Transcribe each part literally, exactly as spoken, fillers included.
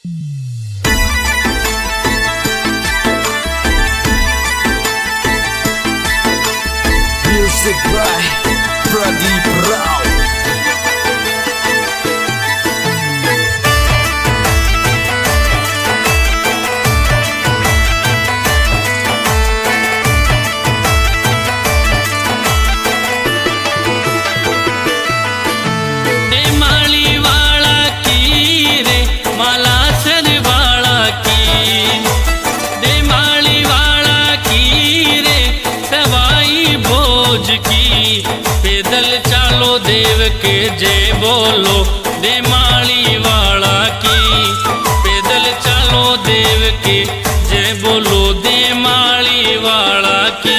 Music by Pradeep Rao. पैदल चालो देव के जय बोलो दे माली वाला की। पैदल चालो देव के जय बोलो दे माली वाला की।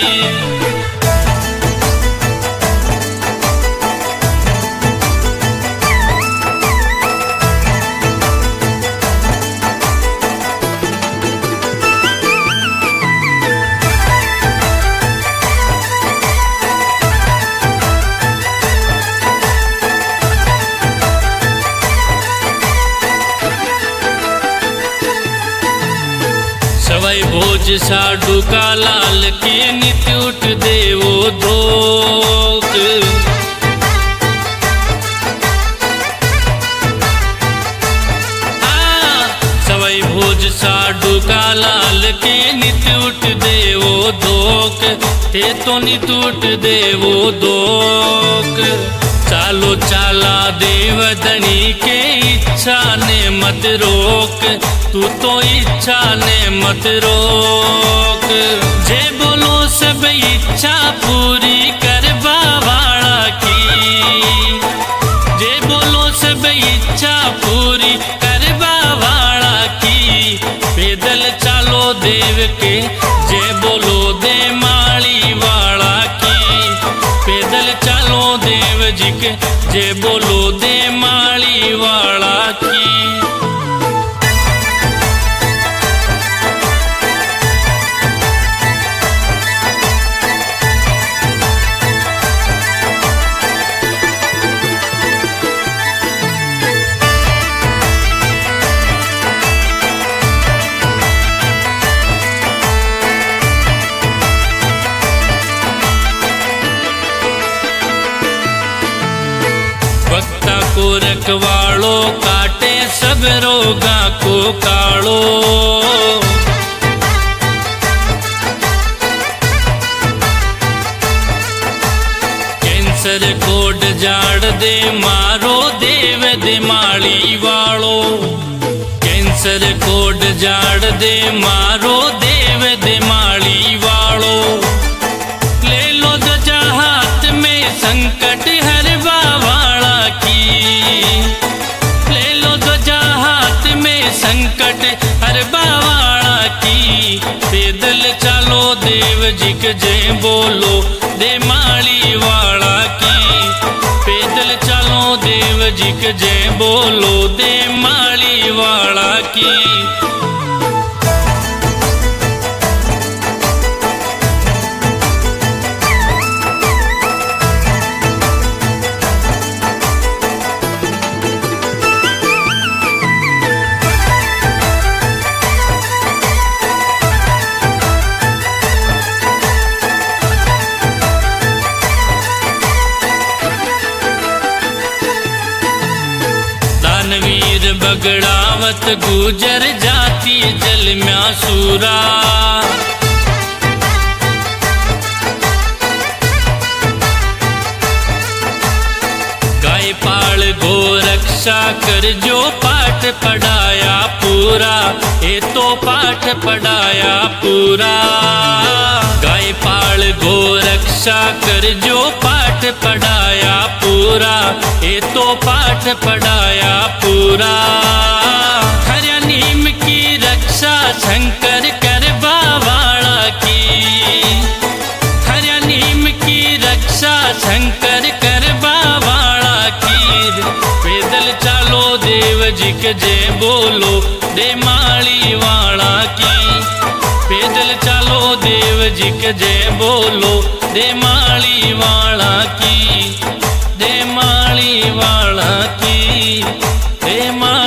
सवाई भोज साडू का लाल के नित्य उठ देवो धोक। सवाई भोज साडू का लाल के नित्य उठ देवो धोक। ते तो नित्य उठ देवो धोक। चालो चाला देव धनी के इच्छा ने मत रोक। तू तो इच्छा ने मत रोक। जय बोलो सब इच्छा पूरी कर बावाड़ा की। जय बोलो सब इच्छा पूरी कर बावाड़ा की। पैदल चालो देव के जय बोलो दे माली वाला की। पैदल चालो देव जी के जय बोलो दे माली वाला की। भक्ता को रखवालो काटे सब रोगा को कालो। कैंसर कोड जाड़ दे मारो देव दे माली वालो। कैंसर कोड जाड़ दे मारो देव दे माली वालो। ले लो ध्वजा हाथ में संकट हर बावाड़ा की। ले लो ध्वजा हाथ में संकट हर बावाड़ा की। पैदल चालो देव जी के जय बोलो दे माली वाला की। पैदल चालो देव जी के जय बोलो दे माली वाला की। दानवीर बगड़ावत गुजर जाती जल म्या सूरा। गाय पाल गो रक्षा कर जो पाठ पढ़ाया पूरा। ए तो पाठ पढ़ाया पूरा। गाय पाल गो रक्षा कर जो पाठ पढ़ाया पूरा। ए तो पाठ पढ़ाया पूरा। हर नीम की रक्षा शंकर कर बावाड़ा की। हर नीम की रक्षा शंकर कर बावाड़ा की। पैदल चालो देव जी के जय बोलो दे माली वाला की। पैदल चालो देव जी के जय बोलो दे माली वाला की। दे माली वाला की। दे माली